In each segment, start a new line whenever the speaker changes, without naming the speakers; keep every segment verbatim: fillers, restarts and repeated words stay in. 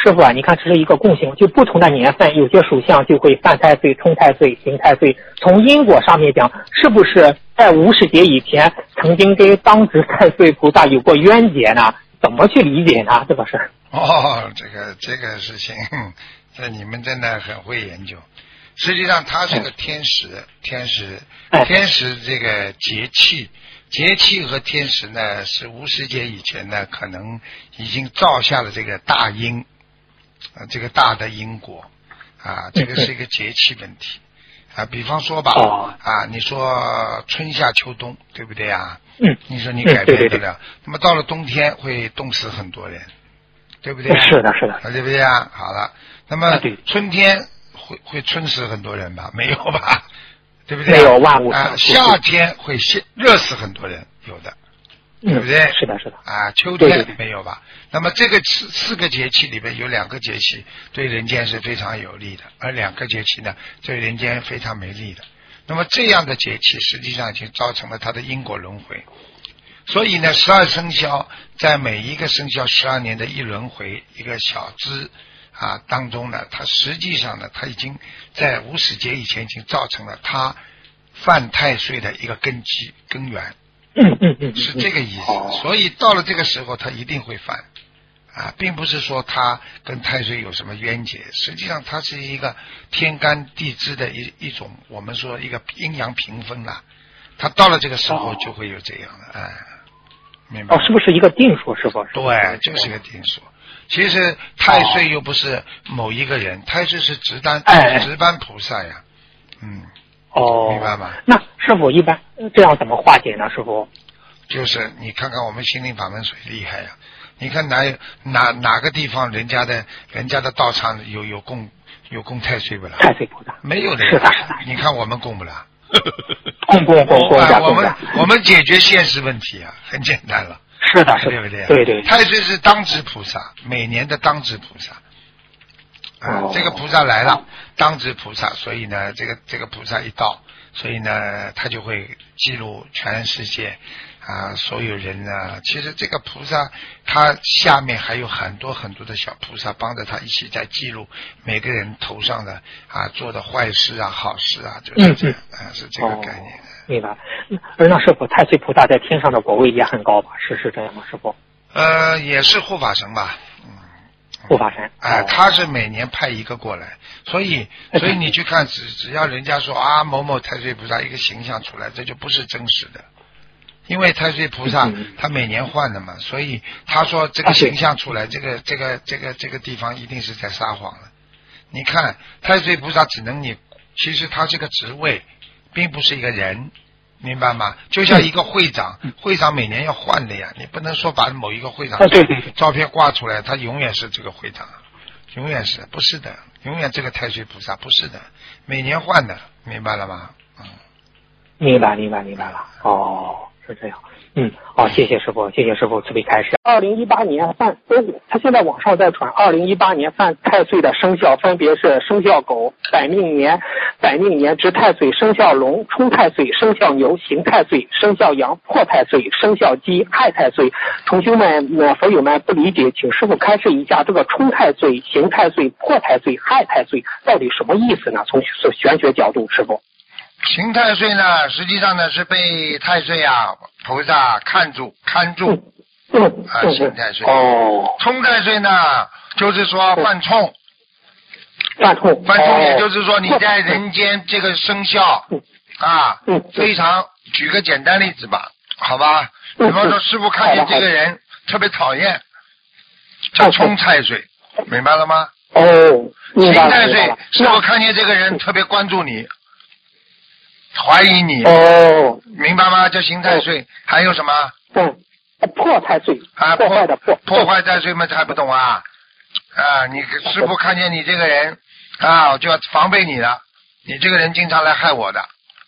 师傅啊，你看这是一个共性，就不同的年份，有些属相就会犯太岁、冲太岁、刑太岁。从因果上面讲，是不是在无始劫以前曾经跟当值太岁菩萨有过冤结呢？怎么去理解呢？这个事儿？
哦，这个这个事情，这你们真的很会研究。实际上，它是个天时，天时，天时这个节气。节气和天时呢，是无始劫以前呢，可能已经造下了这个大因，啊，这个大的因果，啊，这个是一个节气问题，啊，比方说吧，啊，你说春夏秋冬，对不对啊？
嗯，
你说你改变不了，那么到了冬天会冻死很多人，对不对？
是的，是的，
对不对啊？好了，那么春天会会春死很多人吧？没有吧？对不对？
没有万物
啊，夏天会热死很多人，有的，
嗯、
对不对？
是的，是的。
啊，秋天没有吧？那么这个四四个节气里面有两个节气对人间是非常有利的，而两个节气呢对人间非常没利的。那么这样的节气实际上已经造成了它的因果轮回。所以呢，十二生肖在每一个生肖十二年的一轮回一个小支。啊，当中呢，它实际上呢，它已经在无始劫以前已经造成了它犯太岁的一个根基根源，
嗯嗯嗯，
是这个意思。哦、所以到了这个时候，它一定会犯啊，并不是说它跟太岁有什么冤结，实际上它是一个天干地支的一一种，我们说一个阴阳平分了，它到了这个时候就会有这样的，哎，明白？
哦，是不是一个定数？是否？
对，就是个定数。其实太岁又不是某一个人，哦、太岁是值班
哎
值班菩萨呀，嗯，
哦，
明白吗？
那师傅一般这样怎么化解呢？师傅，
就是你看看我们心灵法门谁厉害呀？你看哪哪哪个地方人家的人家的道场有有供有供太岁不啦？
太岁菩萨
没有的，
是的，是的。
你看我们供不啦？
供供供供
我们我们解决现实问题啊，很简单了。
是的，是的，
对不对？
对对。
太岁是当值菩萨，每年的当值菩萨。啊、哦，这个菩萨来了，当值菩萨，所以呢，这个这个菩萨一到，所以呢，他就会记录全世界啊所有人呢。其实这个菩萨他下面还有很多很多的小菩萨帮着他一起在记录每个人头上的啊做的坏事啊好事啊，就是这样，
嗯
嗯、啊是这个概念。
哦，明白。而那师傅，太岁菩萨在天上的果位也很高吧？是是这样吗？师傅？
呃，也是护法神吧。
护法神，
哎、呃，他是每年派一个过来，所以所以你去看，只只要人家说啊某某太岁菩萨一个形象出来，这就不是真实的，因为太岁菩萨、嗯、他每年换的嘛，所以他说这个形象出来，啊、这个这个这个这个地方一定是在撒谎了。你看太岁菩萨只能你，其实他这个职位，并不是一个人。明白吗？就像一个会长，嗯、会长每年要换的呀，你不能说把某一个会长照片挂出来，他永远是这个会长，永远是不是的？永远这个太岁菩萨不是的，每年换的，明白了吗？嗯，
明白，明白，明白了。哦，是这样。嗯，好，谢谢师傅，谢谢师傅慈悲开示。二零一八年犯，他现在网上在传，二零一八年犯太岁的生肖分别是生肖狗、百命年、百命年值太岁、生肖龙、冲太岁、生肖牛、刑太岁、生肖羊、破太岁、生肖鸡、害太岁。同学们、呃、佛友们不理解，请师傅开示一下，这个冲太岁、刑太岁、破太岁、害太岁到底什么意思呢？从玄学角度，师傅。
刑太岁呢，实际上呢是被太岁啊菩萨看住看住、
嗯、
啊，刑太岁。
哦。
冲太岁呢，就是说犯冲。
犯冲。
犯冲，也就是说你在人间这个生肖、
嗯、
啊、
嗯，
非常，举个简单例子吧，好吧？比方说师傅看见这个人、嗯、特别讨厌，叫冲太岁，明白了吗？
哦。
刑太岁，师傅看见这个人特别关注你。怀疑你
哦，
明白吗？叫刑太岁、哦，还有什么？
嗯，破太岁
啊，
破坏的破
破坏太岁嘛，还不懂啊？啊，你师傅看见你这个人啊，我就要防备你了。你这个人经常来害我的。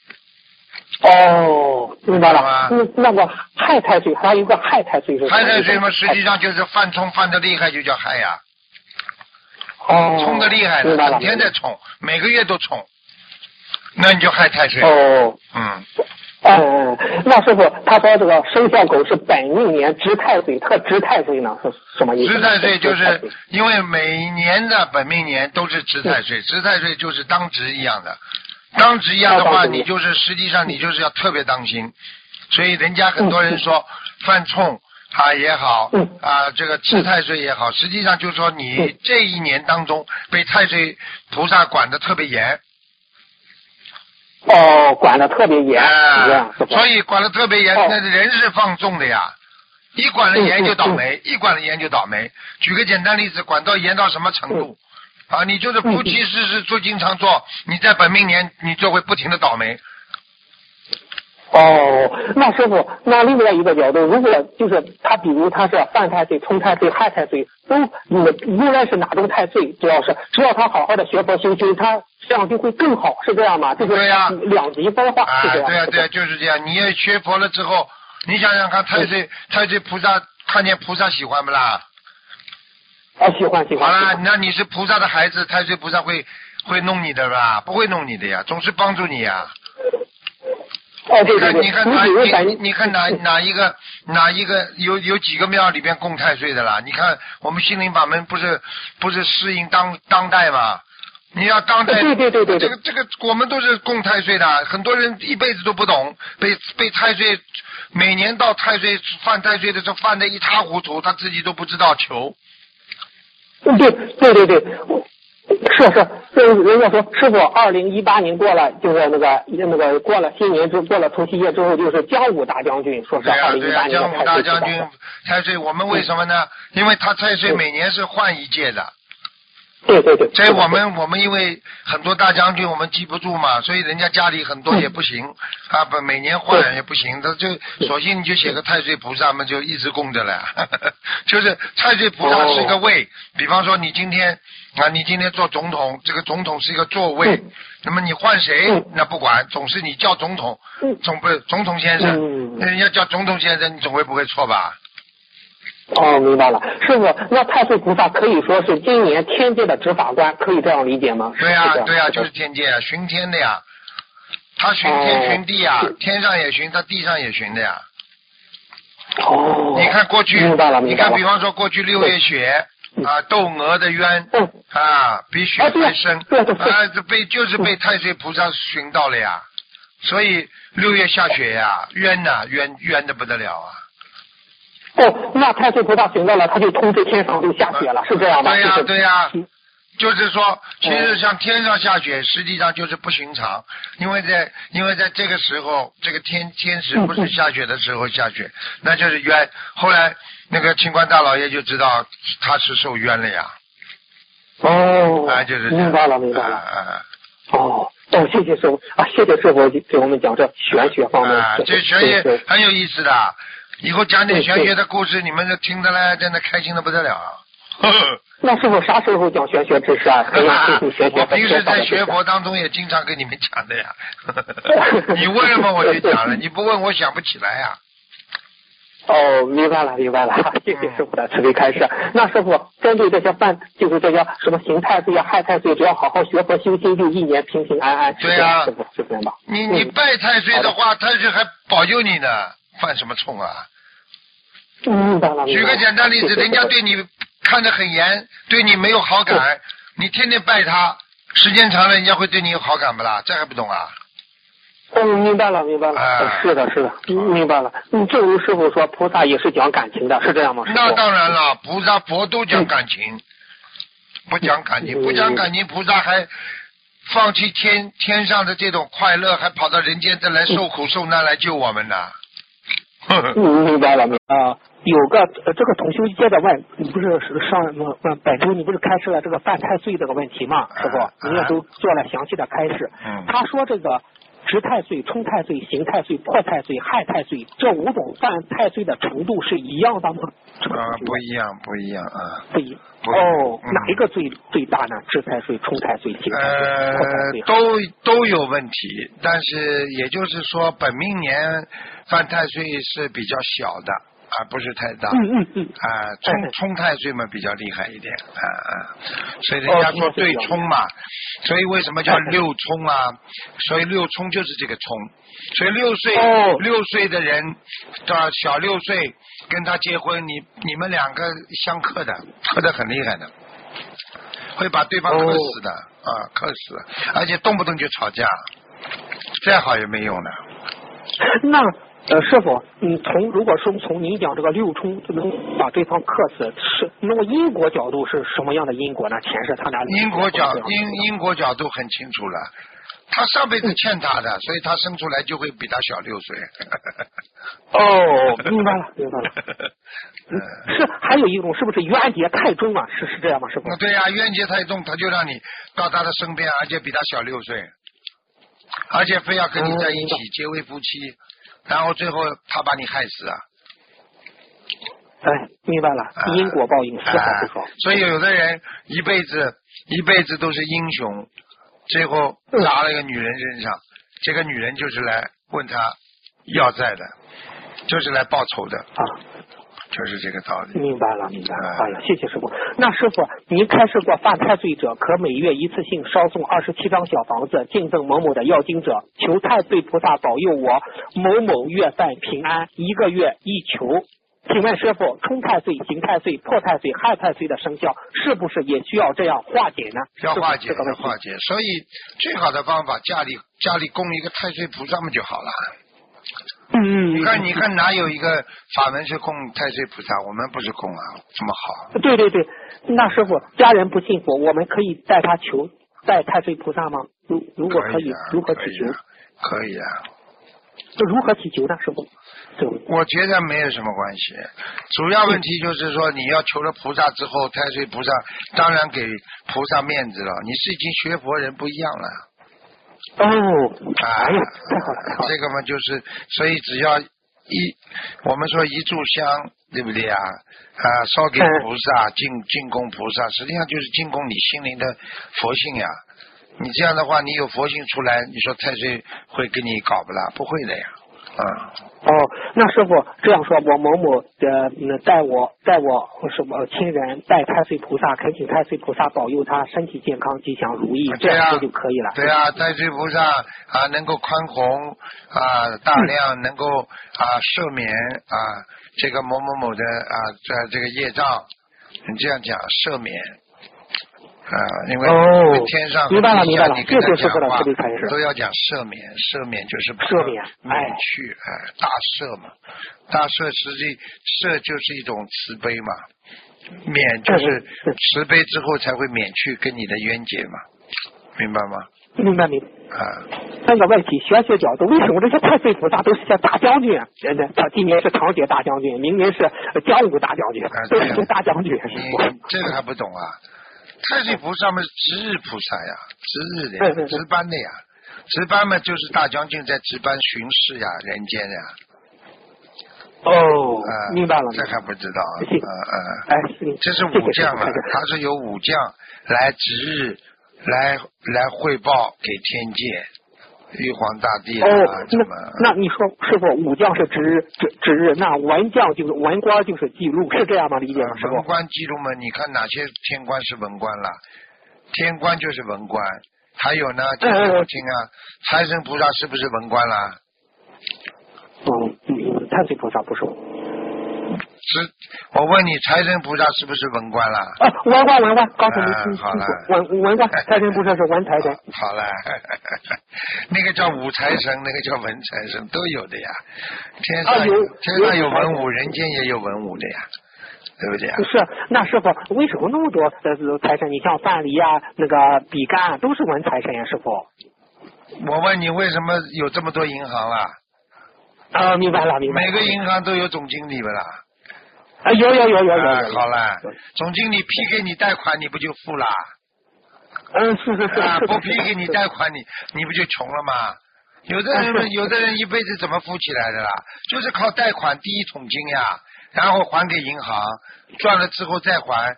哦，明白了吗？嗯，那个害太岁还有一个害太岁是
害太岁嘛，实际上就是犯冲犯的厉害就叫害呀。
哦，
冲的厉害的，整天在冲，每个月都冲。 那你就害太岁。
哦。
嗯。
嗯，那师傅他说这个生肖狗是本命年值太岁，特值太岁呢是什么意思？
值太岁就是因为每年的本命年都是值太岁，值太岁就是当值一样的，当值一样的话，你就是实际上你就是要特别当心，所以人家很多人说犯冲啊也好啊，这个值太岁也好，实际上就是说你这一年当中被太岁菩萨管得特别严。
哦，管得特别严，
啊、
这样是吧？
所以管得特别严，
哦、
那人是放纵的呀。一管了严就倒霉，嗯嗯、一管了严就倒霉。举个简单例子，管到严到什么程度？嗯、啊，你就是夫妻事事做经常做，你在本命年你就会不停的倒霉。
哦，那师傅，那另外一个角度，如果就是他，比如他是犯太岁、冲太岁、害太岁，都无无论是哪种太岁，只要是只要他好好的学佛修心，他这样就会更好，是这样吗？就是两极分化，
啊、
是这样。
对呀、啊、对呀、啊，就是这样。你也学佛了之后，你想想看，太岁、嗯、太岁菩萨看见菩萨喜欢不啦？
啊，喜欢喜欢。
好了，那你是菩萨的孩子，太岁菩萨会会弄你的吧？不会弄你的呀，总是帮助你呀。
哦，对对对，
你看，你看哪你你看哪哪一个哪一个有有几个庙里边供太岁的啦？你看我们心灵法门不是不是适应当当代吗？你要当代，
对对对对，
这个这个我们都是供太岁的，很多人一辈子都不懂，被被太岁每年到太岁犯太岁的时候犯得一塌糊涂，他自己都不知道求。
对对对对。是是，人人家说师傅，二零一八年过了，就是那个那个过了新年之过了除夕夜之后，就是江武大将军，说是二零一八年
的太岁。对啊，对啊，江武大将军太岁，我们为什么呢？因为他太岁每年是换一届的。
对对对。
所以我们我们因为很多大将军我们记不住嘛，所以人家家里很多也不行、嗯、啊，不每年换也不行，他就索性你就写个太岁菩萨嘛，就一直供着了。就是太岁菩萨是个位、哦，比方说你今天啊，你今天做总统，这个总统是一个座位，嗯、那么你换谁、嗯、那不管，总是你叫总统，嗯、总不是总统先生，嗯、人家叫总统先生，你总会不会错吧？
哦，明白了，师傅，那太岁菩萨可以说是今年天界的执法官，可以这样理解吗？
对呀、啊，对呀、啊，就是天界啊，巡天的呀，他巡天巡地呀、哦，天上也巡，他地上也巡的呀。
哦，
你看过去，
明白了，明白了。
你看，比方说过去六月雪啊，窦娥的冤、嗯、啊，比雪还深，
对对对，
啊，这被就是被太岁菩萨巡到了呀，所以六月下雪呀，冤呐、啊，冤冤的不得了啊。
哦，那太岁菩萨行到了，他就通知天上就下雪了，是这样吧？
对呀、
啊，
对呀、啊，就是说，其实像天上下雪，实际上就是不寻常，因为在因为在这个时候，这个天天时不是下雪的时候下雪，那就是冤。后来那个清官大老爷就知道他是受冤了呀。
哦，
啊，就是
明白了，明白了。
啊啊、
哦。哦，谢谢师傅啊，谢谢师傅给我们讲这玄学方面。
啊，这玄学很有意思的。以后讲点玄学的故事，你们就听得来，真的开心的不得了。
那师傅啥时候讲玄学知识啊？
我平时在学佛当中也经常跟你们讲的呀。你问了嘛，我就讲了；你不问，我想不起来呀。
哦，明白了，明白了，谢谢师傅的慈悲开示。那师傅针对这些犯，就是这些什么刑太岁啊、害太岁，只要好好学佛修心，就一年平平安安。
对呀、啊，
师傅是这样吧？
你你拜太岁的话，太岁还保佑你呢，犯什么冲啊？
明白了。
举个简单例子，人家对你看得很严，对你没有好感，你天天拜他，时间长了，人家会对你有好感不啦？这还不懂啊？
嗯，明白了，明白了。啊、是的，是的，明白了。嗯，正如师傅说，菩萨也是讲感情的，是这样吗？
那当然了，菩萨佛都讲感情，嗯、不讲感情，不讲感情，菩萨还放弃天天上的这种快乐，还跑到人间再来受苦受难来救我们呢。
嗯，明白了，明白了。有个、呃、这个同修接着问，你不是上问本周你不是开示了这个犯太岁这个问题吗？师傅，你也都做了详细的开示。
嗯。
他说这个值太岁、冲太岁、刑太岁、破太岁、害太岁这五种犯太岁的程度是一样的吗？
啊，不一样，不一样啊。
不一样。哦、嗯，哪一个最最大呢？值太岁、冲太岁、刑太岁、
呃、
破太岁？
都都有问题，但是也就是说，本命年犯太岁是比较小的。 啊，不是太大。
嗯嗯嗯。
啊，冲冲太岁嘛比较厉害一点啊啊，所以人家说对冲嘛，所以为什么叫六冲啊？所以六冲就是这个冲，所以六岁、哦、六岁的人到小六岁跟他结婚，你你们两个相克的，克得很厉害的，会把对方克死的、哦、啊，克死，而且动不动就吵架，再好也没用的。
那呃，师傅，嗯，从如果说从您讲这个六冲就能把对方克死，是那么因果角度是什么样的因果呢？前世他俩
因果角因因果角度很清楚了，他上辈子欠他的，嗯、所以他生出来就会比他小六岁。
哦，明白了，明白了。嗯、是还有一种，是不是冤结太重啊？是是这样吗？师傅？
对呀、啊，冤结太重，他就让你到他的身边，而且比他小六岁，而且非要跟你在一起、嗯、结为夫妻。然后最后他把你害死啊！
哎，明白了，因果报应，是好不好？
所以有的人一辈子一辈子都是英雄，最后砸了一个女人身上，嗯、这个女人就是来问他要债的，就是来报仇的啊，就是这个道理。
明白了，明白了。好了，谢谢师傅。那师傅，您开示过犯太岁者可每月一次性烧送二十七张小房子，敬赠某某的要经者，求太岁菩萨保佑我某某月犯平安，一个月一求。请问师傅，冲太岁、刑太岁、破太岁、害太岁的生肖，是不是也需要这样化解呢？
要化解，要化解。所以最好的方法，家里家里供一个太岁菩萨嘛就好了。
嗯，
你看，你看，哪有一个法门是供太岁菩萨？我们不是供啊，这么好。
对对对，那师傅，家人不信佛，我们可以带他求带太岁菩萨吗？如如果可以，
可以啊、
如何祈求？
可以啊。
这如何祈求呢，师傅？
我觉得没有什么关系，主要问题就是说，你要求了菩萨之后，太岁菩萨当然给菩萨面子了。你是已经学佛人不一样了。
哦，
啊，
哎呀，太好了，太好了。
这个嘛，就是所以只要一我们说一炷香，对不对啊？啊，烧给菩萨，进进供菩萨，实际上就是进供你心灵的佛性呀。你这样的话，你有佛性出来，你说太岁会跟你搞不啦？不会的呀。啊、嗯，
哦，那师傅这样说，我某某呃带我带我什么亲人带太岁菩萨，恳请太岁菩萨保佑他身体健康、吉祥如意，这样说就可以了。
对啊，太岁菩萨啊能够宽宏啊大量，能够啊赦免啊这个某某某的啊这这个业障，你这样讲赦免。啊，因为天上
明白了，明白了，
这
就是说的特别开
始，都要讲赦免，赦免就是
赦免，
免去，哎，大赦嘛，大赦实际赦就是一种慈悲嘛，免就是慈悲之后才会免去跟你的冤结嘛，明白吗？
明白明白。
啊，
三个问题，玄学角度，为什么这些太岁菩萨都是些大将军？人家他今年是长姐大将军，明年是江武大将军，都是些大将军。
你这个还不懂啊？太岁菩萨嘛是值日菩萨呀，值日的呀，值班的呀，值班嘛就是大将军在值班巡视呀，人间呀。
哦，
呃、
明白了，
这还不知道啊？
呃
呃，
哎，
这是武将啊，他是由武将来值日，来来汇报给天界。玉皇大帝啊，
哦，那那你说师傅，武将是值值值日，那文将就是文官就是记录，是这样吗？理解吗？师傅？
文官记录嘛，你看哪些天官是文官了？天官就是文官，还有呢，就是我听啊，财神菩萨是不是文官啦？
嗯嗯，太岁菩萨不是。
是，我问你，财神菩萨是不是文官啦？
啊，文官文官，刚才没听
清楚。
文文官，财神菩萨是文财神。
好了，那个叫武财神，那个叫文财神，都有的呀。天上有天上有文武，人间也有文武的呀，对不对呀？
是，那师傅，为什么那么多呃财神？你像范蠡啊，那个比干都是文财神呀，师傅。
我问你，为什么有这么多银行啦？
啊，明白了，明白了。
每个银行都有总经理不啦？
啊，有有有有有。
啊，好了，总经理批给你贷款，你不就富啦？
嗯，是是是。
啊，不批给你贷款，你你不就穷了吗？有的人有的人一辈子怎么富起来的啦？就是靠贷款第一桶金呀，然后还给银行，赚了之后再还，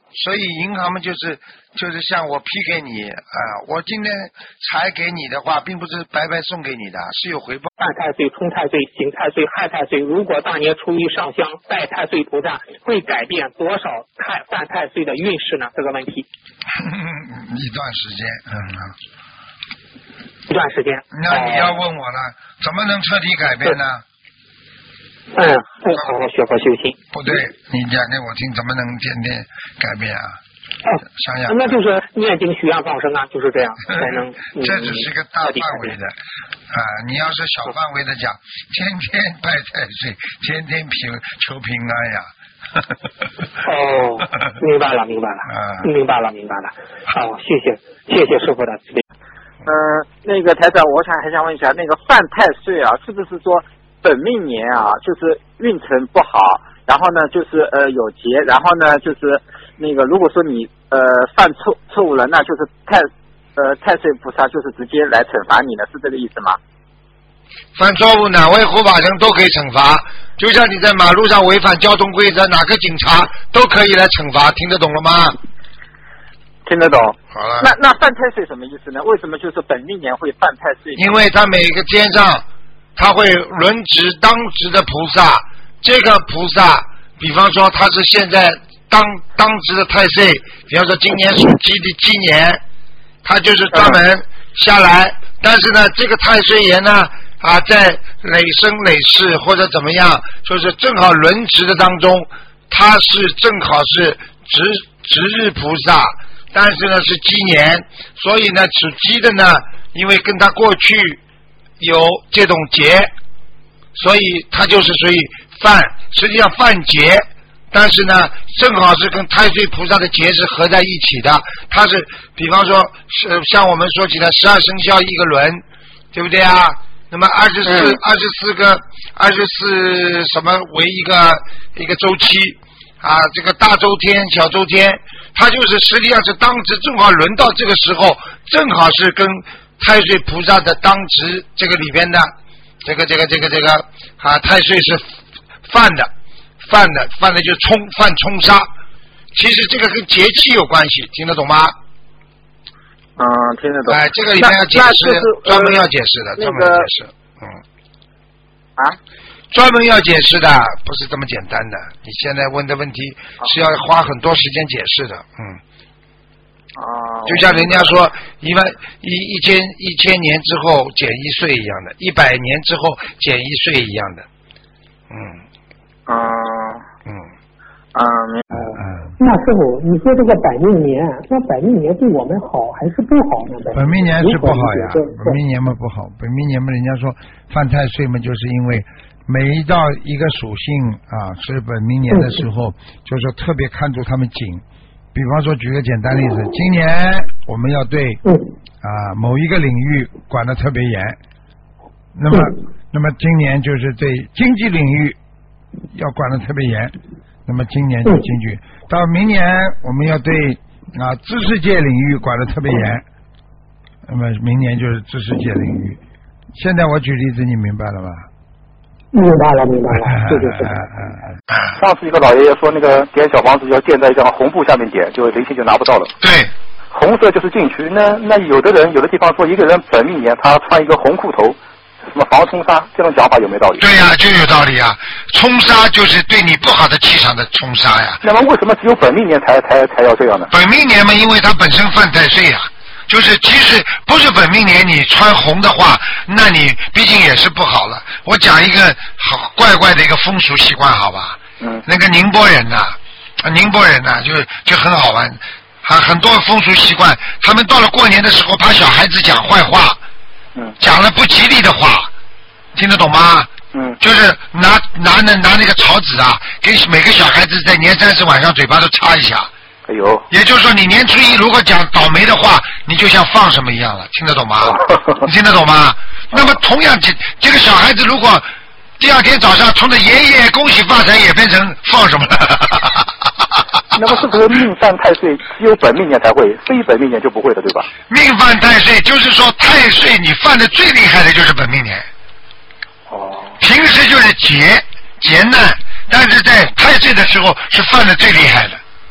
所以银行们就是就是像我批给你啊、呃，我今天财给你的话，并不是白白送给你的，是有回报。
犯太岁、冲太岁、刑太岁、害太岁，如果大年初一上香拜太岁菩萨，会改变多少太犯太岁的运势呢？这个问题。
一段时间，嗯。
一段时间。
那你要问我了，呃、怎么能彻底改变呢？
嗯，会好好学佛修心。
不对，你讲给我听，怎么能天天改变啊？
哦，
想想，
那就是念经许愿放生啊，就是这样才能。
这只是个大范围的啊！你要是小范围的讲，天天拜太岁，天天平求平安呀。
哦，明白了，明白了，啊、明白了，明白了。好，谢谢，谢谢师傅的指点。
嗯、呃，那个台长，我想还想问一下，那个犯太岁啊，是不是说本命年啊，就是运程不好，然后呢，就是呃有劫，然后呢，就是那个如果说你呃犯错错误了，那就是太呃太岁菩萨就是直接来惩罚你了，是这个意思吗？
犯错误哪位护法神都可以惩罚，就像你在马路上违反交通规则，哪个警察都可以来惩罚，听得懂了吗？
听得懂。
好了。
那那犯太岁什么意思呢？为什么就是本命年会犯太岁？
因为他每个天上他会轮值当值的菩萨，这个菩萨，比方说他是现在当当值的太岁，比方说今年属鸡的鸡年，他就是专门下来，嗯、但是呢，这个太岁爷呢啊，在累生累世或者怎么样，就是正好轮值的当中，他是正好是值值日菩萨。但是呢是鸡年，所以呢属鸡的呢，因为跟他过去有这种劫，所以他就是属于犯，实际上犯劫，但是呢正好是跟太岁菩萨的劫是合在一起的。他是比方说是像我们说起来十二生肖一个轮，对不对啊？那么二十四二十四个二十四什么为一个一个周期啊？这个大周天小周天。他就是实际上是当值，正好轮到这个时候，正好是跟太岁菩萨的当值这个里边的这个这个这个这个啊太岁是犯的，犯的犯的就冲犯冲杀。其实这个跟节气有关系，听得懂吗？
嗯，听得懂。
哎，这个里面要解释，专门要解释的，专门要解释。嗯。
啊？
专门要解释的，不是这么简单的。你现在问的问题是要花很多时间解释的，嗯。
啊。
就像人家说，一万一一千一千年之后减一岁一样的，一百年之后减一岁一样的，嗯。
啊。
嗯。
啊，明白。
嗯。那师傅，你说这个本命年，那本命年对我们好还是不好呢？
本命年是不好呀，本命年嘛不好，本命年嘛，人家说犯太岁嘛，就是因为。每一到一个属性啊，是本命年的时候，就是说特别看住他们紧。比方说，举个简单例子，今年我们要对啊某一个领域管得特别严，那么那么今年就是对经济领域要管得特别严，那么今年就经济。到明年我们要对啊知识界领域管得特别严，那么明年就是知识界领域。现在我举例子，你明白了吧？
明白了，明白了，对对对。
上次一个老爷爷说，那个点小房子要建在一张红布下面点，就灵性就拿不到了。
对，
红色就是禁区。那那有的人有的地方说，一个人本命年他穿一个红裤头，什么防冲杀，这种讲法有没有道理？
对呀、啊，就有道理啊。冲杀就是对你不好的气场的冲杀呀。
那么为什么只有本命年才才才要这样呢？
本命年嘛，因为它本身犯太岁呀。就是其实不是本命年你穿红的话，那你毕竟也是不好了。我讲一个好怪怪的一个风俗习惯，好吧？
嗯。
那个宁波人呐、啊，宁波人呐、啊，就就很好玩，啊，很多风俗习惯，他们到了过年的时候，怕小孩子讲坏话，
嗯，讲
了不吉利的话，听得懂吗？
嗯。
就是拿拿那拿那个草纸啊，给每个小孩子在年三十晚上嘴巴都插一下。
哎呦，
也就是说，你年初一如果讲倒霉的话，你就像放什么一样了，听得懂吗？你听得懂吗？那么同样，这这个小孩子如果第二天早上冲着爷爷恭喜发财，也变成放什么了？
那么是不是命犯太岁只有本命年才会，非本命年就不会的，对吧？
命犯太岁就是说太岁你犯的最厉害的就是本命年。
哦。
平时就是劫劫难，但是在太岁的时候是犯的最厉害的。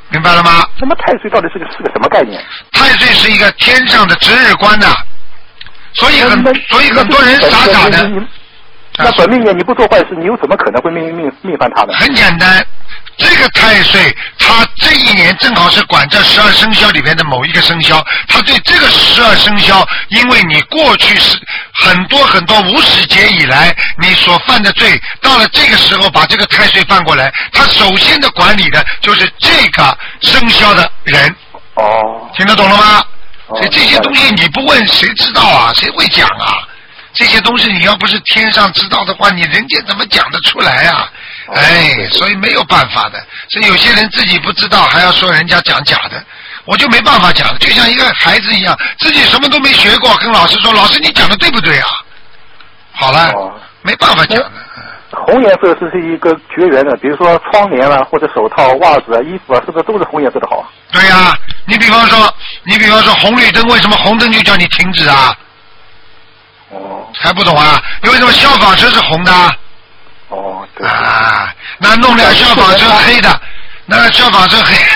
明白了吗？
那么太岁到底是个是个什么概念？
太岁是一个天上的值日官呐、所以很所以很多人傻傻的。
那本命年你不做坏事，你又怎么可能会命命命犯他呢？
很简单，这个太岁他这一年正好是管这十二生肖里边的某一个生肖，他对这个十二生肖，因为你过去是很多很多无始劫以来你所犯的罪，到了这个时候把这个太岁犯过来，他首先的管理的就是这个生肖的人。
哦，
听得懂了吗？
哦、
所以这些东西你不问谁知道啊？谁会讲啊？这些东西你要不是天上知道的话，你人家怎么讲得出来啊？哎，所以没有办法的。所以有些人自己不知道，还要说人家讲假的，我就没办法讲。就像一个孩子一样，自己什么都没学过，跟老师说：“老师，你讲的对不对啊？”好了，
哦、
没办法讲的。
红颜色是是一个绝缘的，比如说窗帘啊，或者手套、袜子啊、衣服啊，是不是都是红颜色的好啊？
对呀、啊，你比方说，你比方说红绿灯，为什么红灯就叫你停止啊？
哦，
还不懂啊？为什么消防车是红的？
哦，对。
啊，那弄辆消防车黑的，那消防车黑。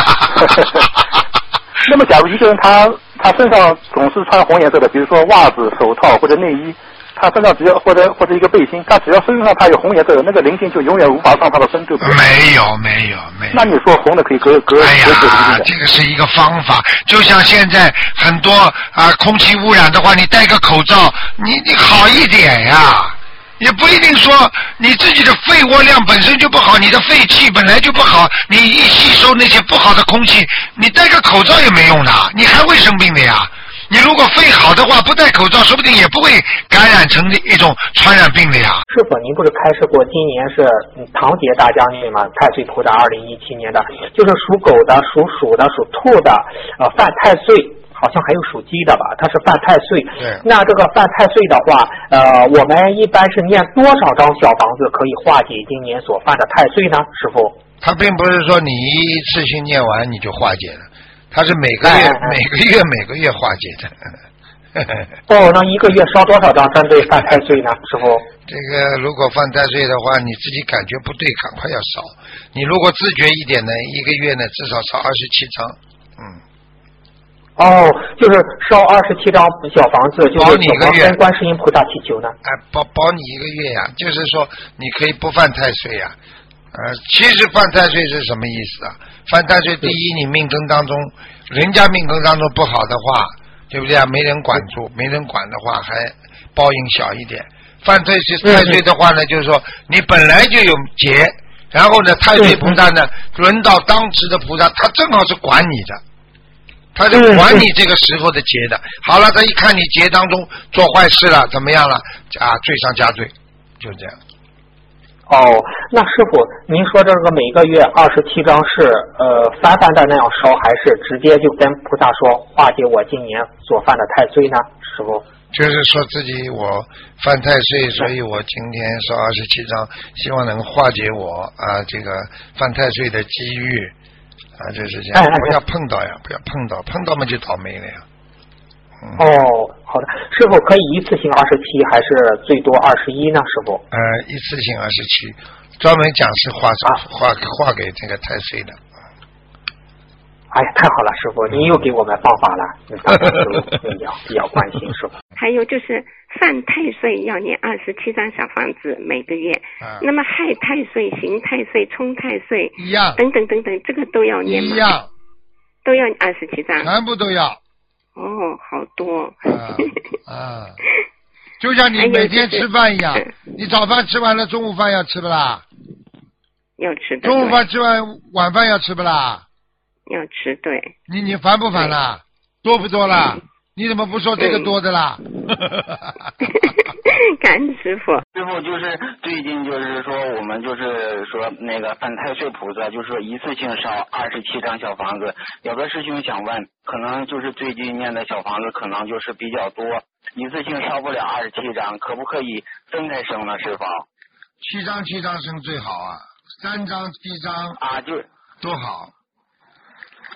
那么，假如一个人他他身上总是穿红颜色的，比如说袜子、手套或者内衣，他身上只要或者或者一个背心，他只要身上他有红颜色的，那个灵性就永远无法上他的身，对不对？
没有，没有，没有。
那你说红的可以隔隔
哎呀，
隔
这个是一个方法，就像现在很多啊空气污染的话，你戴个口罩，你你好一点呀。也不一定说你自己的肺活量本身就不好，你的肺气本来就不好，你一吸收那些不好的空气，你戴个口罩也没用的，你还会生病的呀。你如果肺好的话，不戴口罩，说不定也不会感染成一种传染病的呀。
师傅，您不是开示过今年是唐节大将军吗？太岁菩萨二零一七年的，就是属狗的、属鼠的、属兔的，呃，犯太岁。好像还有属鸡的吧，它是犯太岁。
对。
那这个犯太岁的话，呃，我们一般是念多少张小房子可以化解今年所犯的太岁呢？师傅？
他并不是说你一次性念完你就化解了，他是每个月、哎、每个月每个月化解的。
哦，那一个月烧多少张针对犯太岁呢？师傅？
这个如果犯太岁的话，你自己感觉不对，赶快要烧。你如果自觉一点呢，一个月呢至少烧二十七张。嗯。
哦，就是烧二十七张小房子，就是
保你一个月，
跟观世音菩萨祈求呢。
哎，保保你一个月呀，就是说你可以不犯太岁呀。呃，其实犯太岁是什么意思啊？犯太岁，第一，你命根当中，人家命根当中不好的话，对不对啊？没人管住，没人管的话，还报应小一点。犯太岁太岁的话呢，就是说你本来就有劫，然后呢，太岁菩萨呢，轮到当值的菩萨，他正好是管你的。他是管你这个时候的劫的。好了，他一看你劫当中做坏事了，怎么样了？啊，罪上加罪，就这样。
哦，那师傅，您说这个每个月二十七张是呃翻番的那样烧，还是直接就跟菩萨说化解我今年所犯的太岁呢？师傅？
就是说自己我犯太岁，所以我今天烧二十七张，希望能化解我啊这个犯太岁的机遇。啊，就是这样，不要碰到呀，不要碰到，碰到嘛就倒霉了呀。嗯、
哦，好的，师傅可以一次性二十七，还是最多二十一呢？师傅？
呃，一次性二十七，专门讲是画画画给这个太岁的。
哎呀，太好了，师傅，您又给我们方法了，大家都比较比较关心，师傅。
还有就是犯太岁要念二十七张小房子每个月，啊、那么害太岁、刑太岁、冲太岁
一样，
等等等等，这个都要念吗？
一样，
都要二十七张，
全部都要。
哦，好多。
啊啊，就像你每天吃饭一样，就是、你早饭吃完了，中午饭要吃不啦？
要吃的。
中午饭吃完，晚饭要吃不啦？
要吃，对。
你你烦不烦啦？多不多啦？嗯、你怎么不说这个多的啦？
感恩师傅。
师傅就是最近就是说我们就是说那个犯太岁菩萨，就是说一次性烧二十七张小房子。有个师兄想问，可能就是最近念的小房子可能就是比较多，一次性烧不了二十七张，可不可以分开生呢？师傅？
七张七张生最好啊，三张七张
啊就
多好。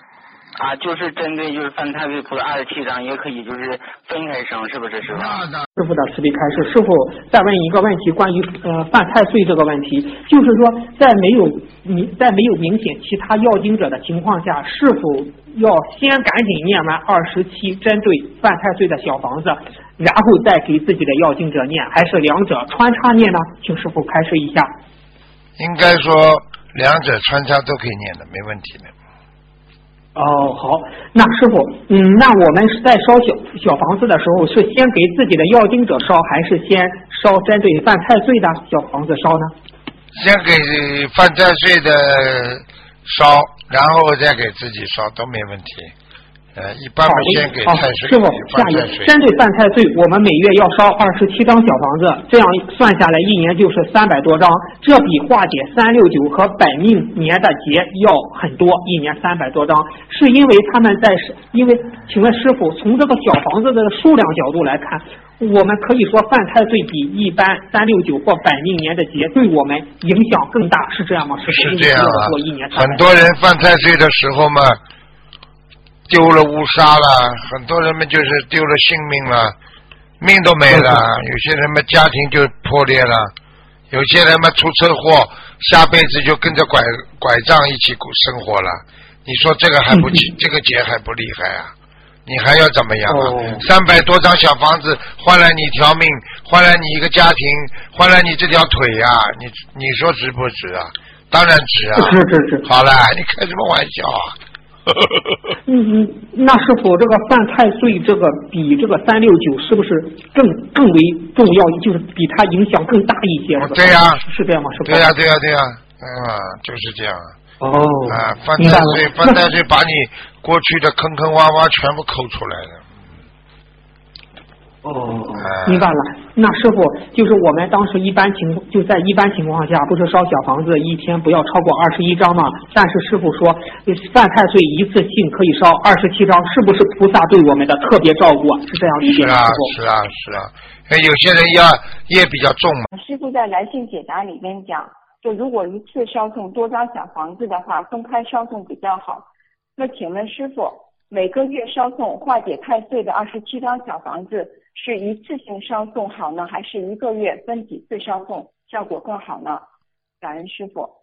啊，就是针对就是犯太岁菩萨二十七章，也可以就是分开生，是不是师傅？
师傅的慈悲开示，师傅再问一个问题，关于呃犯太岁这个问题，就是说在没有你在没有明显其他要经者的情况下，是否要先赶紧念完二十七针对犯太岁的小房子，然后再给自己的要经者念，还是两者穿插念呢？请师傅开示一下。
应该说两者穿插都可以念的，没问题的。
哦，好，那师傅，嗯，那我们是在烧小小房子的时候，是先给自己的要经者烧，还是先烧针对犯太岁的小房子烧呢？
先给犯太岁的烧，然后再给自己烧都没问题。呃，一般不先给太岁。
师傅，下一个针对犯太岁，我们每月要烧二十七张小房子，这样算下来一年就是三百多张，这比化解三六九和本命年的劫要很多，一年三百多张，是因为他们在因为，请问师傅，从这个小房子的数量角度来看，我们可以说犯太岁比一般三六九或本命年的劫对我们影响更大，是这样吗？师傅，
是这样啊。
一年
很多人犯太岁的时候嘛。丢了乌纱了，很多人们就是丢了性命了，命都没了，有些人们家庭就破裂了，有些人们出车祸，下辈子就跟着拐拐杖一起生活了。你说这个还不这个劫还不厉害啊？你还要怎么样啊？三百多张小房子换来你一条命，换来你一个家庭，换来你这条腿呀、啊！你你说值不值啊？当然值啊！
是是是。
好了，你开什么玩笑啊？
嗯嗯，那师傅，这个犯太岁这个比这个三六九是不是更更为重要？就是比它影响更大一些？
对呀、啊，
是这样吗？师傅？
对呀、啊，对呀、啊，对呀、啊，嗯，就是这样。
哦。
啊，犯太岁，犯太岁把你过去的坑坑洼洼全部抠出来了。
哦，明白了。那师傅，就是我们当时一般情就在一般情况下，不是烧小房子一天不要超过二十一张吗？但是师傅说，犯太岁一次性可以烧二十七张，是不是菩萨对我们的特别照顾？是这样理解吗？
是啊，是啊，是啊。有些人要业比较重嘛。
师傅在来信解答里边讲，就如果一次烧送多张小房子的话，分开烧送比较好。那请问师傅，每个月烧送化解太岁的二十七张小房子，是一次性烧送好呢，还是一个月分几次烧送效果更好呢？感恩师傅。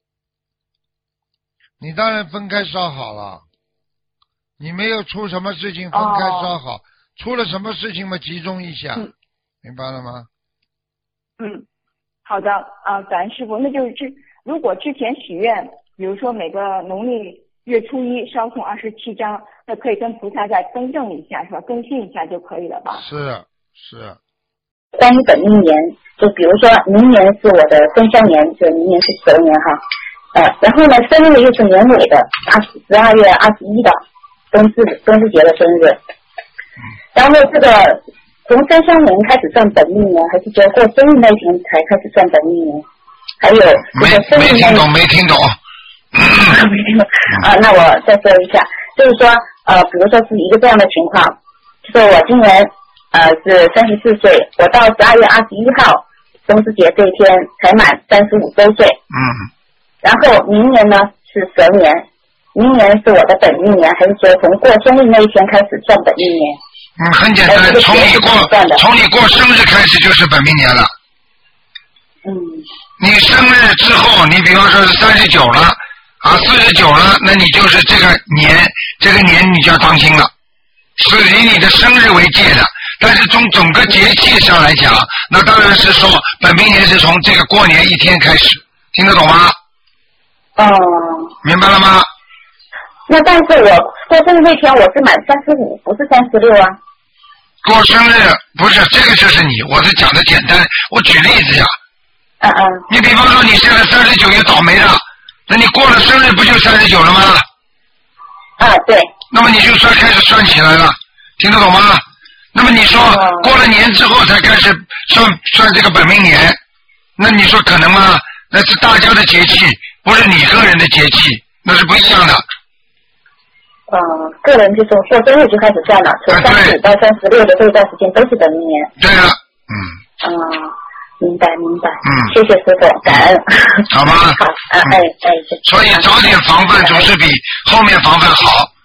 你当然分开烧好了，你没有出什么事情分开烧好，哦、出了什么事情嘛集中一下，嗯、明白了吗？
嗯，好的啊、呃，感恩师傅。那就是之如果之前许愿，比如说每个农历月初一烧送二十七张，那可以跟菩萨再更正一下，是吧？更新一下就可以了吧？
是是。
关于本命年，就比如说明年是我的生肖年，就明年是蛇年哈，呃，然后呢，生日又是年尾的，二十十二月二十一的冬至冬至节的生日，然后这个从生肖年开始算本命年，还是说过生日那天才开始算本命年？还有
没没听懂，没听懂。
没听懂啊，那我再说一下，就是说呃，比如说是一个这样的情况，就是我今年呃是三十四岁，我到十二月二十一号冬至节这一天才满三十五周岁，
嗯，
然后明年呢是蛇年，明年是我的本命年，还是说从过生日那一天开始算本命年？
嗯，很简单，从你过从你过生日开始就是本命年了。
嗯，
你生日之后，你比方说是三十九了。啊，四十九了，那你就是这个年，这个年你就要当心了，是以你的生日为界的。但是从整个节气上来讲，那当然是说本命年是从这个过年一天开始，听得懂吗？
哦、呃，
明白了吗？
那但是我过生日那天我是满三十五，不是三十六啊。
过生日不是这个就是你，我是讲的简单，我举例子呀。
嗯嗯。
你比方说你现在三十九也倒霉了。那你过了生日不就三十九了吗？
啊，对。
那么你就算开始算起来了，听得懂吗？那么你说、哦、过了年之后才开始算算这个本命年，那你说可能吗？那是大家的节气，不是你个人的节气，那是不一样的。
呃，个人就从过生日就开始算了，从三十五到三十六的这一段时间都是本命年。
对了，嗯。
啊、呃。明白明白，
嗯，
谢谢师傅，感恩，
好吗？
好，啊，哎哎，
所以早点防范总是比后面防范好，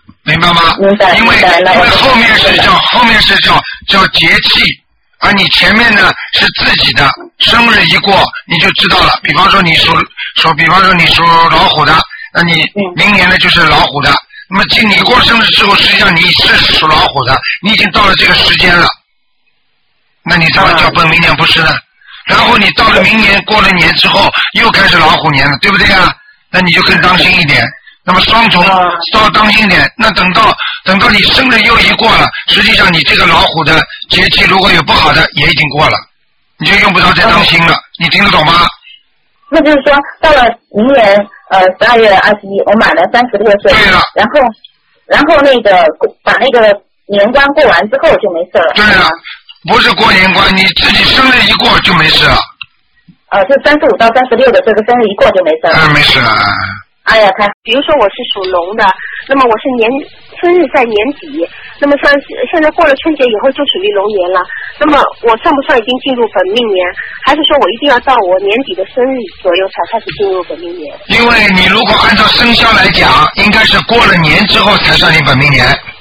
明白吗？
明白。
因为因为后面是叫后面是叫叫节气，而你前面呢是自己的生日一过你就知道了。比方说你属说，比方说你属老虎的，那你明年呢就是老虎的。那么今你过生日之后，实际上你是属老虎的，你已经到了这个时间了。那你再叫本明年不是呢？然后你到了明年过了年之后，又开始老虎年了，对不对啊？那你就更当心一点。那么双重都要当心点。那等到等到你生日又一过了，实际上你这个老虎的节气如果有不好的，也已经过了，你就用不着再当心了。你听得懂吗？
那就是说，到了明年呃十二月二十一，我满了三十六岁。
对了。
然后，然后那个把那个年关过完之后就没事了。
对了，不是过年关，你自己生日一过就没事了。
呃，就三十五到三十六的这个生日一过就没事了。
嗯，没事了。
哎呀，他
比如说我是属龙的，那么我是年生日在年底，那么像现在过了春节以后就属于龙年了，那么我算不算已经进入本命年，还是说我一定要到我年底的生日左右才开始进入本命年？
因为你如果按照生肖来讲，应该是过了年之后才算你本命年。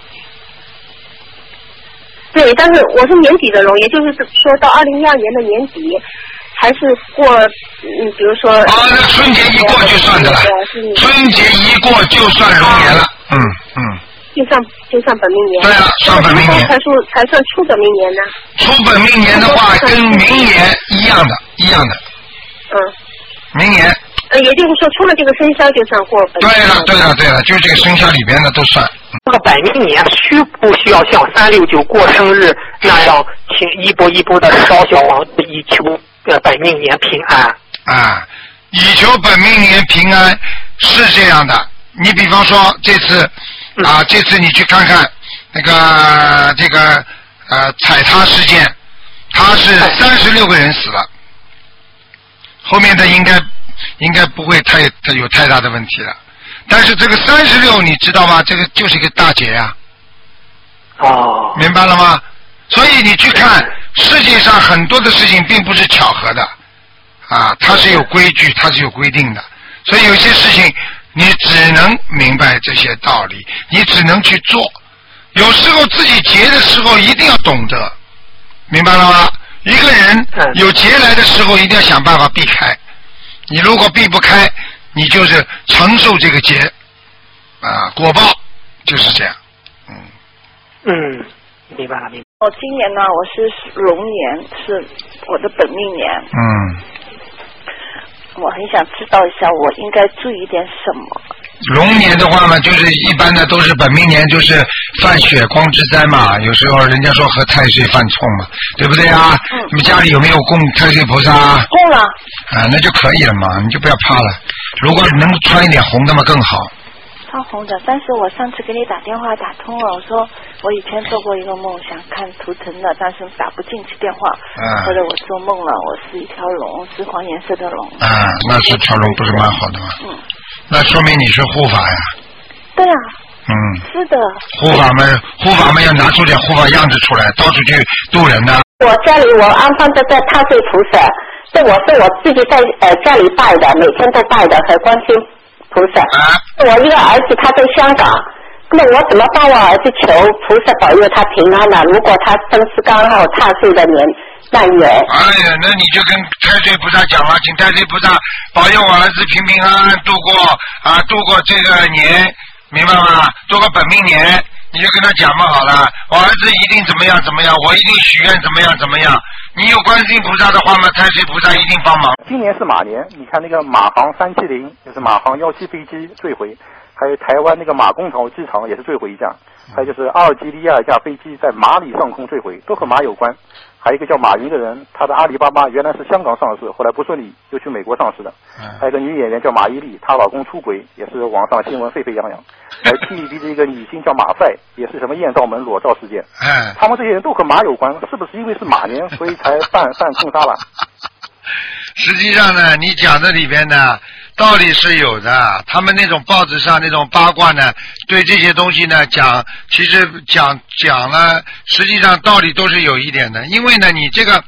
对，但是我是年底的龙，也就是说到二零一二年的年底。还是过，嗯，比如说。啊，
那春节一过就算的了。春节一过就算龙年了，嗯嗯。
就算就算本命年。
对啊，算本命年。
才出才算出本命年呢？
出本命年的话，跟明年一样的，一样的。
嗯。
明年。
呃，也就是说，出了这个生肖就算过本命年。
对了，对了，对了，就这个生肖里边的都算。
这个本命年需不需要像三六九过生日那样，请一波一波的烧小房子以求呃本命年平安？
啊，以求本命年平安是这样的。你比方说这次啊，这次你去看看那个这个呃踩踏事件，他是三十六个人死了，后面的应该应该不会太太有太大的问题了。但是这个三十六你知道吗？这个就是一个大劫呀、
啊。哦。
明白了吗？所以你去看世界上很多的事情并不是巧合的啊，它是有规矩，它是有规定的。所以有些事情你只能明白这些道理，你只能去做。有时候自己劫的时候一定要懂得，明白了吗？一个人有劫来的时候一定要想办法避开，你如果避不开，你就是承受这个劫啊，果报就是这样。嗯
嗯，明白了，明白。
我今年呢，我是龙年，是我的本命年。
嗯。
我很想知道一下，我应该注意点什么。
龙年的话嘛，就是一般的都是本命年，就是犯血光之灾嘛。有时候人家说和太岁犯冲嘛，对不对啊？嗯。你们家里有没有供太岁菩萨？
供了。
啊，那就可以了嘛，你就不要怕了。如果能穿一点红的嘛更好。
穿红的，但是我上次给你打电话打通了，我说我以前做过一个梦，想看图腾的，但是打不进去电话。嗯。或者我做梦了，我是一条龙，是黄颜色的龙。
啊，那是条龙，不是蛮好的吗？嗯。那说明你是护法呀。
对啊。
嗯。
是的。
护法们，护法们要拿出点护法样子出来，到处去渡人的。
我家里我安放着在太岁菩萨，这我是我自己在呃家里拜的，每天都拜的，和观世音菩萨。啊。我一个儿子他在香港，那么我怎么帮我儿子求菩萨保佑他平安呢？如果他生是刚好太岁的年半月。
哎呀，那你就跟太岁菩萨讲了，请太岁菩萨保佑我儿子平平安安度过啊，度过这个年，明白吗？度过本命年。你就跟他讲嘛好了，我儿子一定怎么样怎么样，我一定许愿怎么样怎么样。你有观世音菩萨的话嘛，太岁菩萨一定帮忙。
今年是马年，你看那个马航三七零，就是马航幺七飞机坠毁，还有台湾那个马公岛机场也是坠毁一架，还有就是阿尔及利亚一架飞机在马里上空坠毁，都和马有关。还有一个叫马云的人，他的阿里巴巴原来是香港上市，后来不顺利又去美国上市的。还有一个女演员叫马伊琍，她老公出轨，也是网上新闻沸沸扬扬。还有 T V B 的一个女星叫马赛，也是什么艳照门裸照事件。他们这些人都和马有关，是不是因为是马年，所以才犯犯冲杀了？
实际上呢，你讲的里边呢，道理是有的。他们那种报纸上那种八卦呢，对这些东西呢讲，其实讲讲了，实际上道理都是有一点的。因为呢，你这个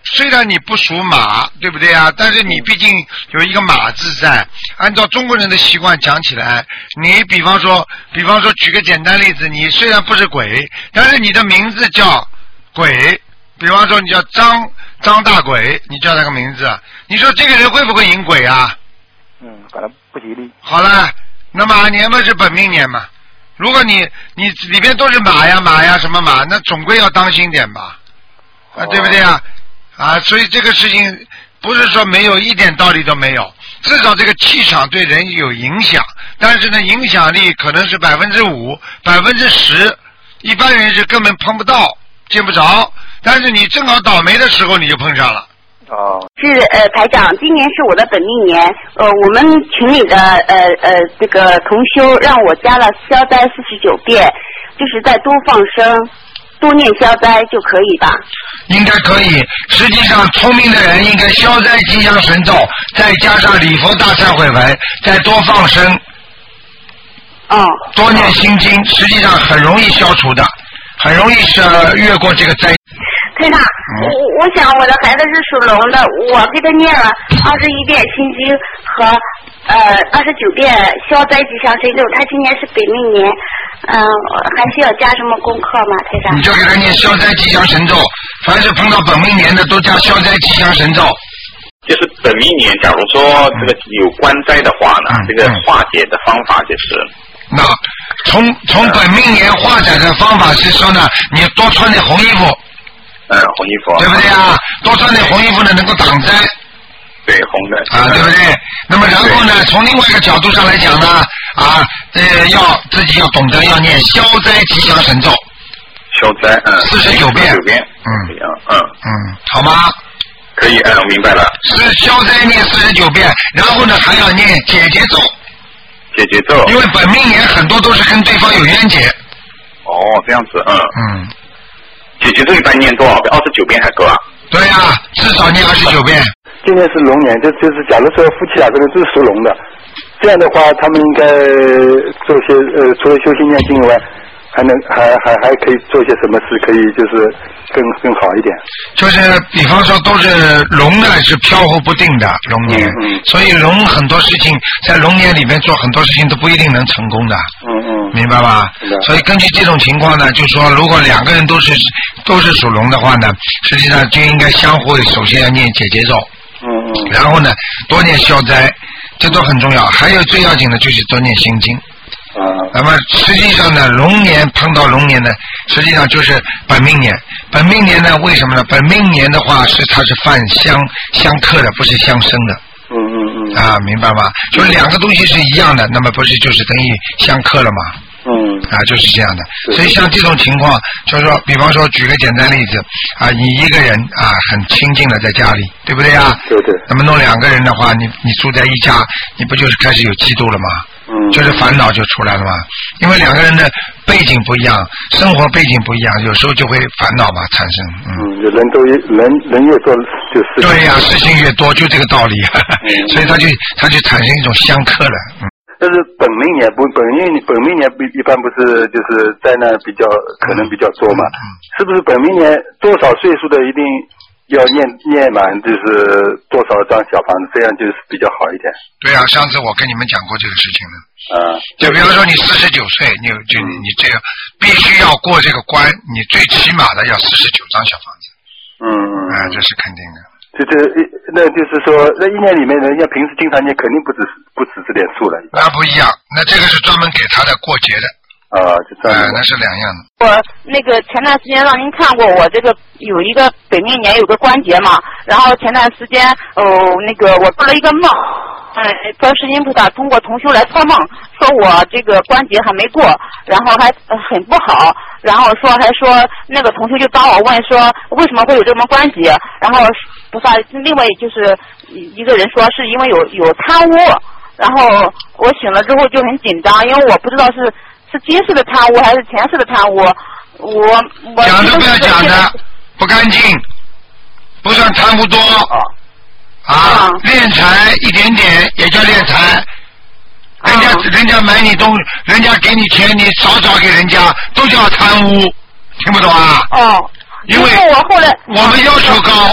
虽然你不属马，对不对啊？但是你毕竟有一个马字在。按照中国人的习惯讲起来，你比方说，比方说举个简单例子，你虽然不是鬼，但是你的名字叫鬼，比方说你叫张张大鬼，你叫那个名字，你说这个人会不会引鬼啊？
嗯，反正不吉利。
好了，那马年嘛是本命年嘛，如果你你里边都是马呀马呀什么马，那总归要当心点吧，啊、哦、对不对啊？啊，所以这个事情不是说没有一点道理都没有，至少这个气场对人有影响，但是呢影响力可能是百分之五、百分之十，一般人是根本碰不到、见不着，但是你正好倒霉的时候你就碰上了。
哦，
是呃，台长，今年是我的本命年，呃，我们群里的呃呃这个同修让我加了消灾四十九遍，就是再多放生，多念消灾就可以吧？
应该可以，实际上聪明的人应该消灾吉祥神咒，再加上礼佛大忏悔文，再多放生，
哦，
多念心经，实际上很容易消除的，很容易是越过这个灾。
台长，我我想我的孩子是属龙的，我给他念了二十一遍心经和呃二十九遍消灾吉祥神咒，他今年是本命年，嗯、呃，还需要加什么功课吗，台长？
你就给他念消灾吉祥神咒，凡是碰到本命年的都加消灾吉祥神咒。
就是本命年，假如说这个有官灾的话呢，嗯、这个化解的方法就是。
那从从本命年化解的方法是说呢，你多穿点红衣服。
嗯，红衣服，
对不对啊？多穿点红衣服呢，能够挡灾。
对，红的
啊，对不对？那么然后呢，从另外一个角度上来讲呢，啊，呃，要自己要懂得要念消灾吉祥神咒。
消灾，嗯，
四十九遍。
四十九遍，
嗯
嗯
嗯，好吗？
可以，嗯，我明白了。
是消灾念四十九遍，然后呢还要念解结咒。
解结咒。
因为本命年很多都是跟对方有冤结。
哦，这样子，嗯
嗯。
解结咒一般念多少遍？二十九遍还够啊？
对啊，至少念二十九遍。
今年是龙年，就就是假如说夫妻两个人都是属龙的，这样的话，他们应该做些呃，除了修心念经以外，还能还还还可以做些什么事，可以就是更更好一点。
就是比方说都是龙呢是飘忽不定的龙年，
嗯嗯、
所以龙很多事情在龙年里面做很多事情都不一定能成功的。
嗯嗯。
明白吧？所以根据这种情况呢，就说如果两个人都是都是属龙的话呢，实际上就应该相互首先要念解结咒，
嗯嗯，
然后呢多念消灾，这都很重要。还有最要紧的就是多念心经。
啊、嗯。
那么实际上呢，龙年碰到龙年呢，实际上就是本命年。本命年呢，为什么呢？本命年的话是它是犯相相克的，不是相生的。
嗯嗯嗯。
啊，明白吗？就是两个东西是一样的，那么不是就是等于相克了吗？
嗯，
啊，就是这样的。所以像这种情况，就是说，比方说举个简单例子，啊，你一个人啊很清静的在家里，对不对啊？
对对。
那么弄两个人的话，你你住在一家，你不就是开始有嫉妒了吗？
嗯。
就是烦恼就出来了嘛，因为两个人的背景不一样，生活背景不一样，有时候就会烦恼嘛产生。嗯。
嗯，人都人人越多就事情。
对呀、啊，事情越多就这个道理，嗯、所以他就他就产生一种相克了。嗯。
但是本命年不本命本命年不一般不是就是灾难比较可能比较多嘛？
嗯嗯、
是不是本命年多少岁数的一定要念念满就是多少张小房子，这样就是比较好一点？
对啊，上次我跟你们讲过这个事情了。
啊，
就比方说你四十九岁，你就你这个必须要过这个关，你最起码的要四十九张小房子。
嗯嗯。
啊，这是肯定的。
这这那就是说，那一年里面人家平时经常念，肯定不止不止这点数了。
那不一样，那这个是专门给他的过节的。
啊，就这样。
啊，那是两样的。
我那个前段时间让您看过，我这个有一个本命年有个关节嘛，然后前段时间哦、呃、那个我做了一个梦。嗯，观世音菩萨通过同修来托梦，说我这个关节还没过，然后还、呃、很不好，然后说还说那个同修就帮我问说为什么会有这么关节，然后菩萨另外就是一个人说是因为有有贪污，然后我醒了之后就很紧张，因为我不知道是是今世的贪污还是前世的贪污，我我
讲都不要讲的，不干净，不算贪污多。啊，敛财一点点也叫敛财，人家、嗯、人家买你东，人家给你钱，你少少给人家，都叫贪污，听不懂啊？
哦，
因为
我后来
我们要求高，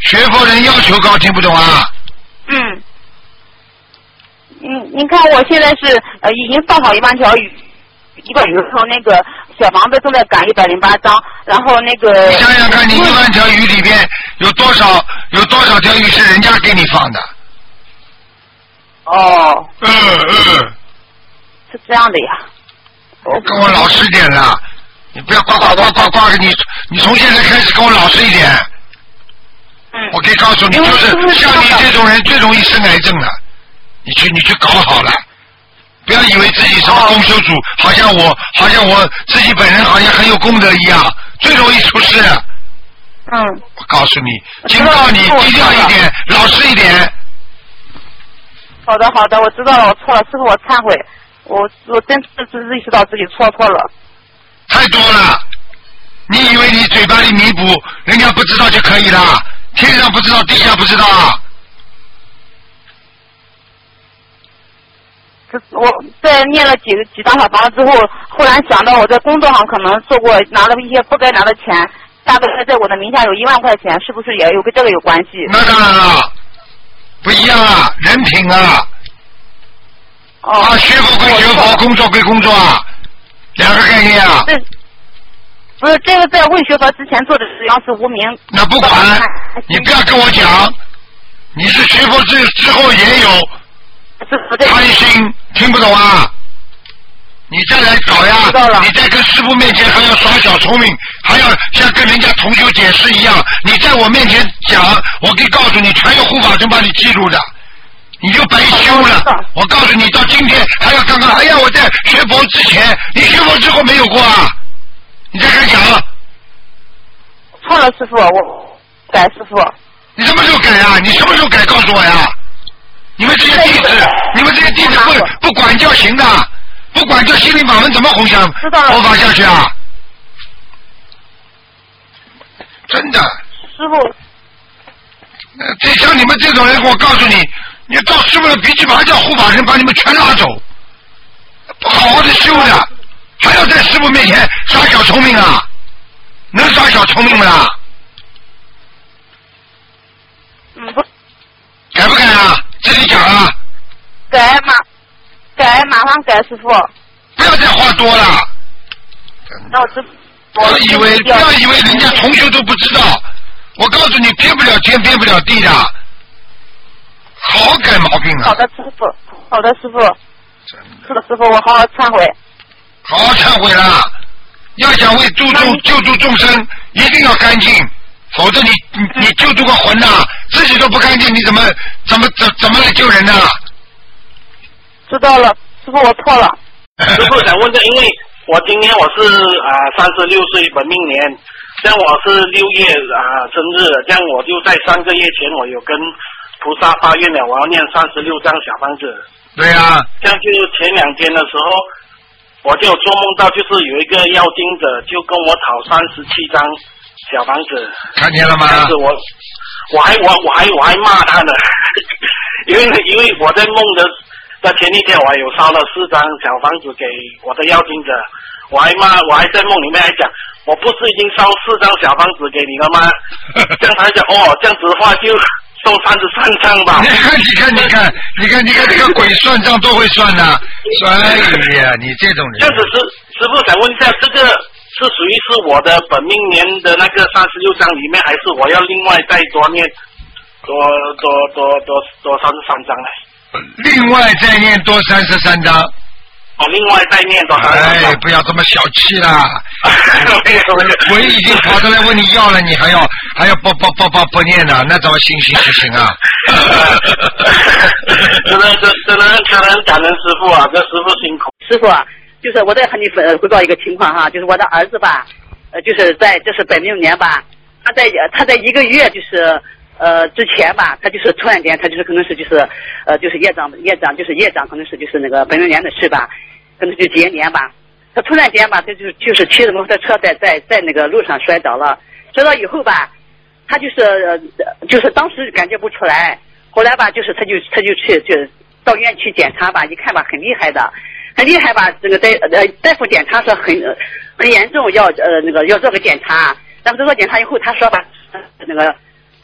学佛人要求高，听不懂啊？
嗯。嗯，您看我现在是呃已经放好一万条鱼，一万鱼后那个小房子正在赶一百零八张，然后那个。
你想想看，你一万条鱼里边有多少有多少条鱼是人家给你放的？
哦。
嗯嗯。
是这样的呀。
我跟我老实点了，你不要呱呱呱呱呱，你你从现在开始跟我老实一点。
嗯。
我可以告诉你，就是像你这种人最容易生癌症了。你去你去搞好了，不要以为自己什么公修主，好像我好像我自己本人好像很有功德一样，最容易出事。
嗯。
我告诉你，警告你低调一点，老实一点。
好的好的，我知道了，我错了，师傅我忏悔，我我真是是意识到自己错错了。
太多了，你以为你嘴巴里弥补，人家不知道就可以了？天上不知道，地下不知道。
我在念了几个几张小房子之后，忽然想到我在工作上可能做过拿了一些不该拿的钱，大概在我的名下有一万块钱，是不是也有跟这个有关系？
那当然了，不一样啊，人品啊。
哦。
啊，学佛归学佛，工作归工作啊，两个概念啊。
对。不是这个在未学佛之前做的实际上是无名。
那不管，你不要跟我讲，你是学佛之之后也有。贪心听不懂啊！你再来搞呀！你再跟师父面前还要耍小聪明，还要像跟人家同修解释一样。你在我面前讲，我可以告诉你，全有护法神把你记住的，你就白修了。我告诉你，到今天还要刚刚，哎呀，我在学佛之前，你学佛之后没有过啊？你再敢讲？
错了，师父，我改师父。
你什么时候改啊？你什么时候改？告诉我呀！你们这些弟子，你们这些弟子不不管教行的，不管教心灵法门怎么弘扬佛法下去啊？真的。
师傅。
呃，这像你们这种人，我告诉你，你到师傅的脾气马上叫护法神把你们全拉走，不好好的修的，还要在师傅面前耍小聪明啊？能耍小聪明不啦？
嗯不。
改不改啊？自己讲啊！
改马，改马上改，师傅。
不要再话多了。
那我知。
不要以为不要以为人家同学都不知道，我告诉你，骗不了天，骗不了地的。好好改毛病啊！
好的，师傅。好的，师傅。是的，师傅，我好好忏悔。
好好忏悔啦！要想为助众救助众生，一定要干净。否则你你你救助个魂呐、啊，自己都不干净，你怎么怎么怎怎么来救人呢、啊？
知道了，师傅我错了。
师傅想问这，因为我今年我是啊三十六岁本命年，像我是六月啊生日，这样我就在三个月前我有跟菩萨发愿了，我要念三十六张小房子。
对呀、啊。这样
就前两天的时候，我就做梦到就是有一个妖精者就跟我讨三十七张。小房子
看见了吗？
但是我我还我我还我还骂他呢，因为因为我在梦的的前一天我还有烧了四张小房子给我的妖精者，我还骂我还在梦里面还讲，我不是已经烧四张小房子给你了吗？这样他讲哦，这样子的话就送三十三张吧。
你看你看你看你看你看这个鬼算账都会算的，哎呀，你这种人。
这样子师师傅想问一下这个。是属于是我的本命年的那个三十六章里面，还是我要另外再多念多多多多多三十三章呢？
另外再念多三十三章。
哦，另外再念多三十三章。
哎，不要这么小气啦！我已经跑过来问你要了，你还要还要不不不不不念呢？那怎么行行行行啊？
真的真真的真的很感恩师傅啊，这师傅辛苦。
师傅啊。就是我再和你分汇报一个情况哈，就是我的儿子吧，呃，就是在这是本命年吧，他在他在一个月就是呃之前吧，他就是突然间他就是可能是就是呃就是业障业障就是业障可能是就是那个本命年的事吧，可能就结年吧，他突然间吧，他就是就是骑着摩托车在在在那个路上摔倒了，摔倒以后吧，他就是呃就是当时感觉不出来，后来吧就是他就他就去就到医院去检查吧，一看吧很厉害的。很厉害吧？这个大呃大夫检查说很呃很严重，要呃那个要做个检查。但是做个检查以后，他说吧，那个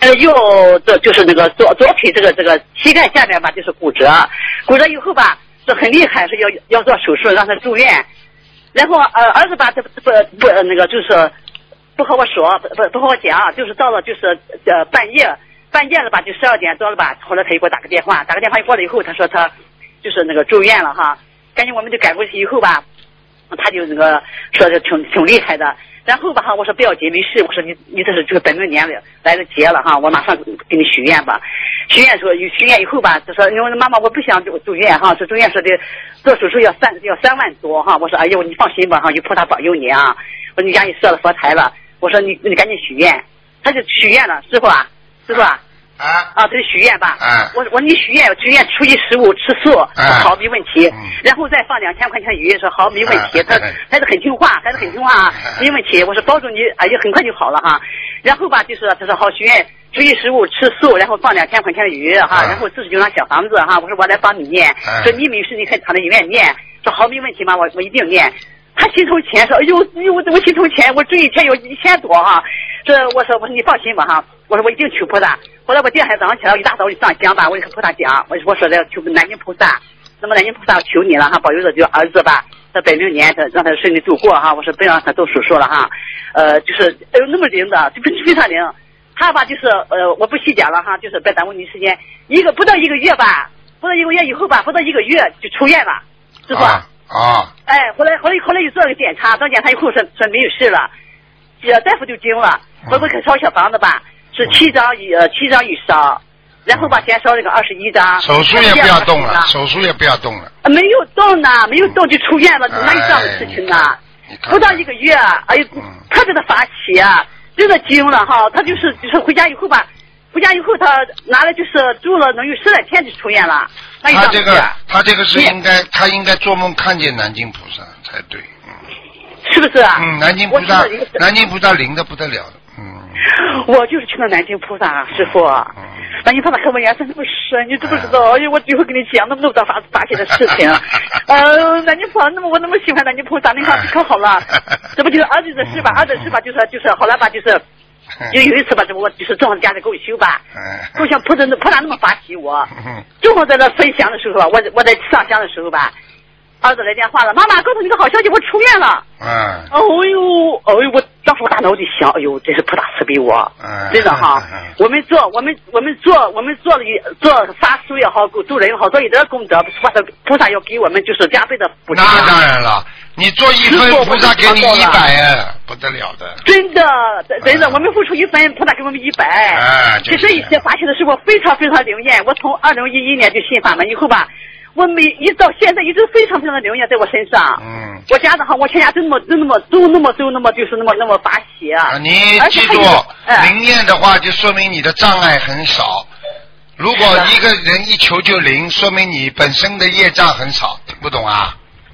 呃，右这就是那个左左腿这个这个膝盖下面吧，就是骨折，骨折以后吧是很厉害，是要要做手术让他住院。然后呃儿子吧这不不不那个就是不和我说，不不不和我讲，就是到了就是呃半夜半夜了吧，就十二点多了吧，后来他又给我打个电话，打个电话过来以后，他说他就是那个住院了哈，赶紧我们就赶过去以后吧，他就那个说的挺挺厉害的。然后吧哈，我说不要紧，没事。我说你你这是这个本命年了来了节了哈，我马上给你许愿吧。许愿说许愿以后吧，就说因为妈妈我不想住住院哈，说住院说的做手术要三要三万多哈。我说哎呦你放心吧哈，有菩萨保佑你啊。我说你家里设了佛台了，我说你你赶紧许愿。他就许愿了，师傅啊，师傅啊。
啊
啊，这是许愿吧？
啊，
我我你许愿许愿初一十五吃素，
啊、
好没问题、
嗯。
然后再放两千块钱鱼，说好没问题。啊、他孩子很听话，孩子很听话，啊、没问题。我说保重你，哎呀，很快就好了哈。然后吧，就是他说好许愿初一十五吃素，然后放两千块钱的鱼哈、啊，然后四十九张小房子哈。我说我来帮你念，啊、说你没事你可以躺在医院念，说好没问题嘛，我我一定念。他心头钱说，哎呦，哎呦，我我心头钱，我这一天有一千多哈、啊。这我说我说你放心吧哈，我说我一定求菩萨。后来我第二天早上起来，我一大早就上香吧，我就和菩萨讲，我我说的求南京菩萨，那么南京菩萨求你了哈，保佑着这儿子吧，他本命年他让他顺利度过哈，我说不要让他做手术了哈，呃，就是哎呦那么灵的，就非常灵。他吧就是呃我不细讲了哈，就是别耽误你时间，一个不到一个月吧，不到一个月以后吧，不到一个月就出院了，师傅。
啊。啊
哎，后来后来后来又做了个检查，做检查以后说说没有事了，这大夫就惊了，说我可烧小房子吧，是七张一呃七张一烧，然后吧先烧那个二十一张，
手术也不要动了，手术也不要动了，
没有动呢，没有动就出院了，哪有这样的事情呢？不到一个月，哎呦，特别的发起啊，真的惊了哈，他就是就是回家以后吧。回家以后，他拿来就是住了能有十来天就出院了。
他这个，他这个是应该，他应该做梦看见南京菩萨才对，嗯，
是不是啊？
嗯，南京菩萨，南京菩萨灵的不得了的，嗯。
我就是去了南京菩萨，师傅。嗯、南京菩萨和我颜色那么深，你知不知道？哎呦，我一会儿跟你讲那么多的发发现的事情。呃，南京菩萨，那么我那么喜欢南京菩萨，你看可好了，这不就是儿子的事吧？儿子的事吧，就是就是后来吧，就是。就有一次吧，这我就是正好家里给我修吧，我想菩萨菩萨那么发起我，正好在那分享的时候吧，我我在上香的时候吧，儿子来电话了，妈妈告诉你个好消息，我出院了。嗯。哦呦，哦呦，我当时我大脑就想，哎呦，真是菩萨慈悲我，真的哈。我们做我们我们做我们做了一做法术也好，助人也好，做一点功德，菩萨菩萨要给我们就是加倍的补偿。
那当然了。你做一分，菩萨给你一百啊，不得了的。
真的，真的，我们付出一分，菩萨给我们一百。
哎，
其实一些发现的时候非常非常灵验。我从二零一一年就信法门以后吧，我每一到现在一直非常非常的灵验在我身上。嗯。我家的哈，我全家真那么真那么都那么都那么就是那么那么发喜啊。
你记住，灵验的话就说明你的障碍很少。如果一个人一求就灵，说明你本身的业障很少，听不懂啊？